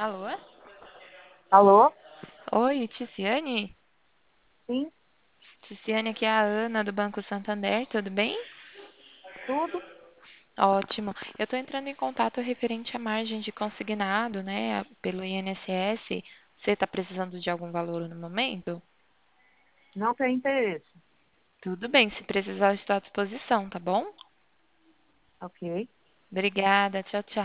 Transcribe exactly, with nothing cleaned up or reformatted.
Alô? Alô? Oi, Ticiane? Sim, Ticiane, aqui é a Ana do Banco Santander, tudo bem? tudo? Ótimo. Eu estou entrando em contato referente à margem de consignado, né, pelo I N S S. Você está precisando de algum valor no momento? Não tem interesse. Tudo bem, se precisar, eu estou à disposição, tá bom? Ok. Obrigada, tchau, tchau.